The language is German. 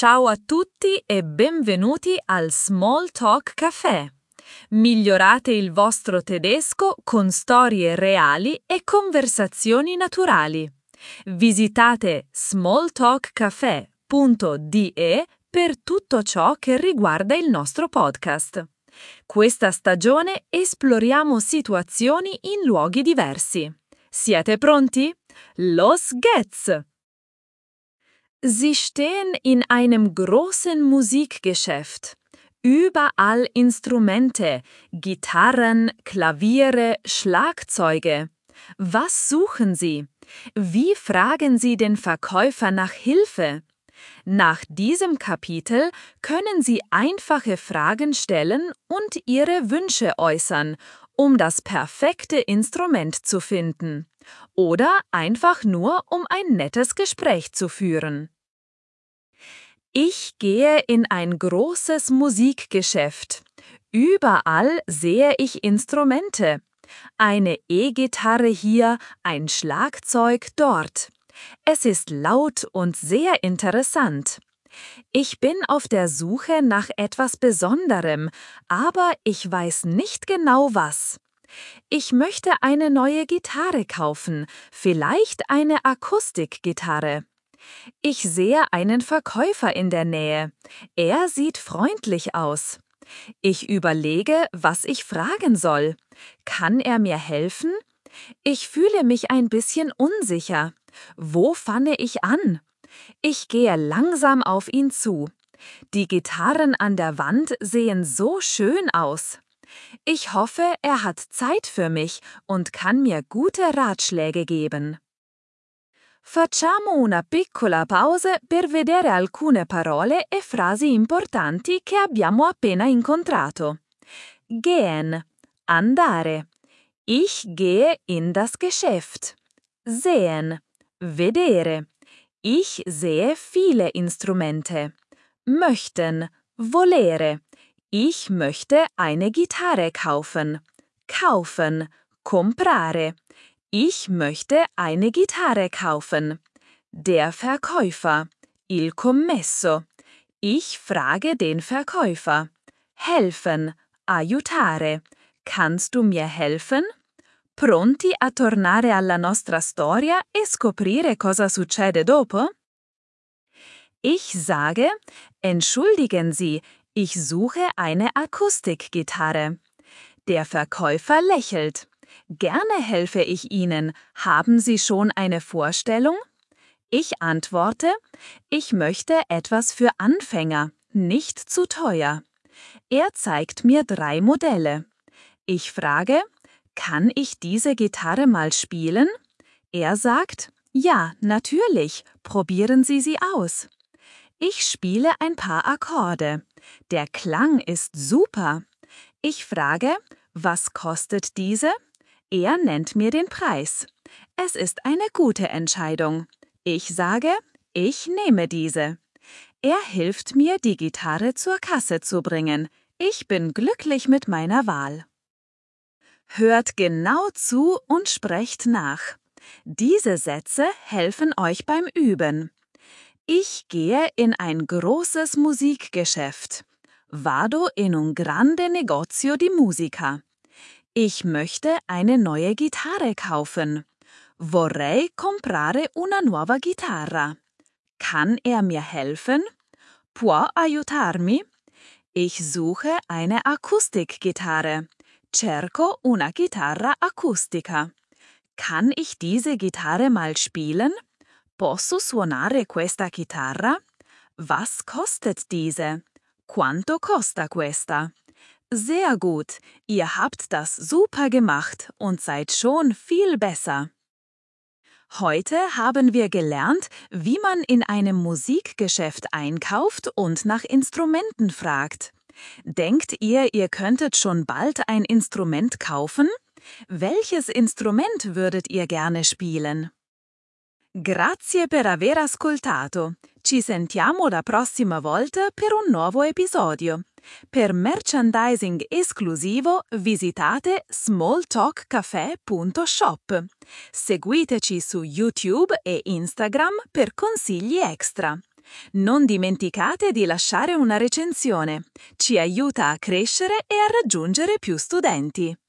Ciao a tutti e benvenuti al Small Talk Café. Migliorate il vostro tedesco con storie reali e conversazioni naturali. Visitate smalltalkcafé.de per tutto ciò che riguarda il nostro podcast. Questa stagione esploriamo situazioni in luoghi diversi. Siete pronti? Los geht's! Sie stehen in einem großen Musikgeschäft. Überall Instrumente, Gitarren, Klaviere, Schlagzeuge. Was suchen Sie? Wie fragen Sie den Verkäufer nach Hilfe? Nach diesem Kapitel können Sie einfache Fragen stellen und Ihre Wünsche äußern, um das perfekte Instrument zu finden. Oder einfach nur, um ein nettes Gespräch zu führen. Ich gehe in ein großes Musikgeschäft. Überall sehe ich Instrumente. Eine E-Gitarre hier, ein Schlagzeug dort. Es ist laut und sehr interessant. Ich bin auf der Suche nach etwas Besonderem, aber ich weiß nicht genau was. Ich möchte eine neue Gitarre kaufen, vielleicht eine Akustikgitarre. Ich sehe einen Verkäufer in der Nähe. Er sieht freundlich aus. Ich überlege, was ich fragen soll. Kann er mir helfen? Ich fühle mich ein bisschen unsicher. Wo fange ich an? Ich gehe langsam auf ihn zu. Die Gitarren an der Wand sehen so schön aus. Ich hoffe, er hat Zeit für mich und kann mir gute Ratschläge geben. Facciamo una piccola pause per vedere alcune parole e frasi importanti che abbiamo appena incontrato. Gehen, andare. Ich gehe in das Geschäft. Sehen, vedere. Ich sehe viele Instrumente. Möchten, volere. Ich möchte eine Gitarre kaufen. Kaufen, comprare. Ich möchte eine Gitarre kaufen. Der Verkäufer. Il commesso. Ich frage den Verkäufer. Helfen. Aiutare. Kannst du mir helfen? Pronti a tornare alla nostra storia e scoprire cosa succede dopo? Ich sage, entschuldigen Sie, ich suche eine Akustikgitarre. Der Verkäufer lächelt. Gerne helfe ich Ihnen. Haben Sie schon eine Vorstellung? Ich antworte, ich möchte etwas für Anfänger, nicht zu teuer. Er zeigt mir 3 Modelle. Ich frage, kann ich diese Gitarre mal spielen? Er sagt, ja, natürlich, probieren Sie sie aus. Ich spiele ein paar Akkorde. Der Klang ist super. Ich frage, was kostet diese? Er nennt mir den Preis. Es ist eine gute Entscheidung. Ich sage, ich nehme diese. Er hilft mir, die Gitarre zur Kasse zu bringen. Ich bin glücklich mit meiner Wahl. Hört genau zu und sprecht nach. Diese Sätze helfen euch beim Üben. Ich gehe in ein großes Musikgeschäft. Vado in un grande negozio di musica. Ich möchte eine neue Gitarre kaufen. Vorrei comprare una nuova chitarra. Kann er mir helfen? Può aiutarmi? Ich suche eine Akustikgitarre. Cerco una chitarra acustica. Kann ich diese Gitarre mal spielen? Posso suonare questa chitarra? Was kostet diese? Quanto costa questa? Sehr gut, ihr habt das super gemacht und seid schon viel besser. Heute haben wir gelernt, wie man in einem Musikgeschäft einkauft und nach Instrumenten fragt. Denkt ihr, ihr könntet schon bald ein Instrument kaufen? Welches Instrument würdet ihr gerne spielen? Grazie per aver ascoltato. Ci sentiamo la prossima volta per un nuovo episodio. Per merchandising esclusivo visitate smalltalkcafé.shop. Seguiteci su YouTube e Instagram per consigli extra. Non dimenticate di lasciare una recensione. Ci aiuta a crescere e a raggiungere più studenti.